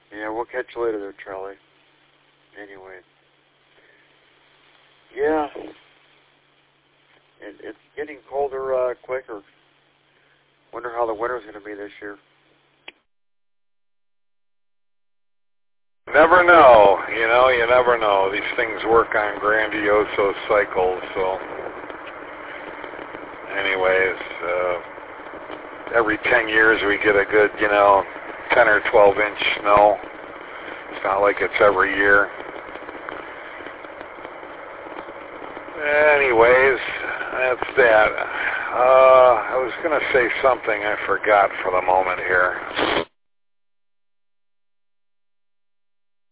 Yeah, we'll catch you later there, Charlie. Anyway. Yeah. It's getting colder quicker. Wonder how the winter's going to be this year. Never know. You never know. These things work on grandiose cycles, so... Anyways, every 10 years we get a good, 10 or 12-inch snow. It's not like it's every year. Anyways, that's that. I was going to say something I forgot for the moment here.